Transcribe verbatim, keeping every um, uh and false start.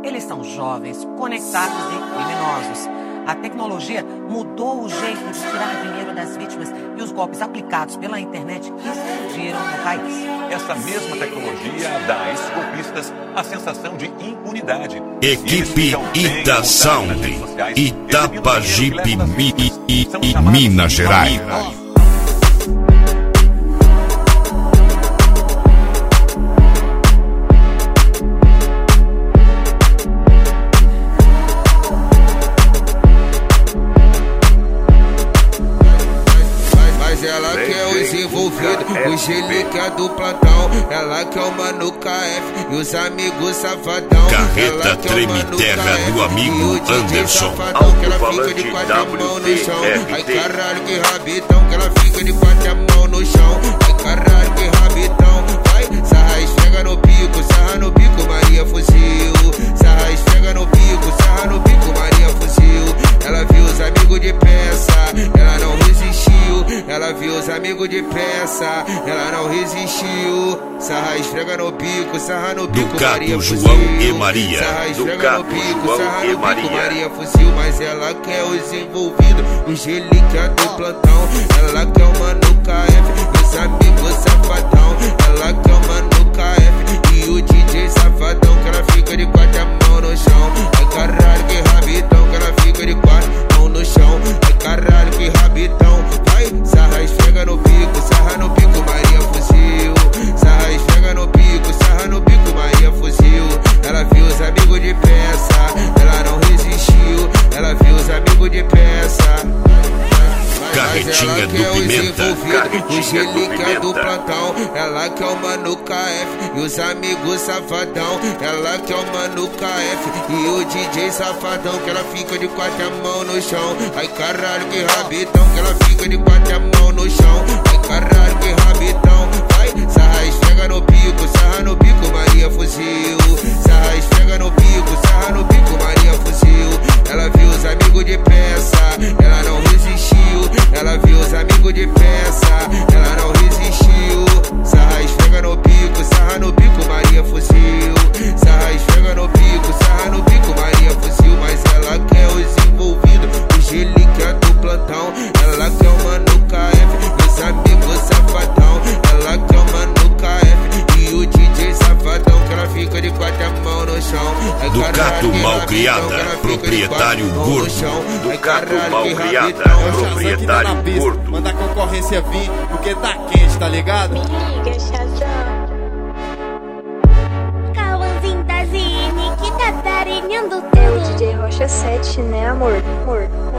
Eles são jovens, conectados e criminosos. A tecnologia mudou o jeito de tirar dinheiro das vítimas e os golpes aplicados pela internet explodiram no país. Essa mesma tecnologia dá a esses golpistas a sensação de impunidade. Equipe Ita Sound, Itapajipe, Minas Gerais. Ela que é os envolvidos, o Gili que é do plantão. Ela que é o Mano K F e os amigos safadão. Carreta treme terra do amigo Anderson. Que ela fica de quatro mãos no chão. Ai caralho que rabitão, que ela fica de quatro mãos no chão. Ai caralho que rabitão, vai, sarra esfrega no bico, sarra no bico, Maria fuzil. Sarra esfrega no bico, sarra no bico, Maria fuzil. Ela viu os amigos de peça, ela não resistiu. Ela viu os amigos de peça, ela não resistiu. Sarra esfrega no bico, sarra no bico, Ducato, Maria João fuzil. e Maria. Sarra esfrega Ducato, no bico, João sarra e no bico, Maria. Maria fuzil. Mas ela quer os envolvidos, o Gili que é do plantão. Ela quer o Mano K F e os amigos safadão. Ela quer o Mano K F e o D J safadão. Que ela fica de quatro mãos no chão. Ai caralho que rabitão, que ela fica de quatro mãos no chão. Ai caralho que rabitão, vai, sarra esfrega no bico, sarra no bico, Maria fuzil. Sarra esfrega no bico, sarra no bico, Maria fuzil. Ela viu os amigos de peça, ela não resistiu. Ela viu os amigos de peça. Carretinha do Pimenta, o Gili que é do plantão. Ela que é o Mano K F e os amigos safadão. Ela que é o Mano K F e o D J safadão. Que ela fica de quatro mãos no chão. Ai caralho que rabitão, que ela fica de quatro mãos no chão. Ai caralho que rabitão, vai, sarra esfrega no bico, sarra no bico, Maria fuzil. Sarra esfrega no bico, sarra no bico, Maria fuzil. Ela viu os amigos de peça, ela não resistiu. Ela viu os amigos de peça, ela não resistiu. Sarra esfrega no bico, sarra no bico, Maria fuzil. Sarra esfrega no bico, sarra no bico, Maria fuzil. Mas ela quer os envolvidos, o Gili que é do plantão. Ela quer o Mano K F e os amigos safadão. Ela quer o Mano K F e o D J safadão. Que ela fica de quatro mãos no chão. Ducato Malcriada, proprietário gordo. Ducato Malcriada, proprietário gordo. Manda a concorrência vir, porque tá quente, tá ligado? Me liga, Shazam. Cauãzinho Tazini, que tá tarinhando tudo. É o D J Rocha sete, né, amor? Amor, amor.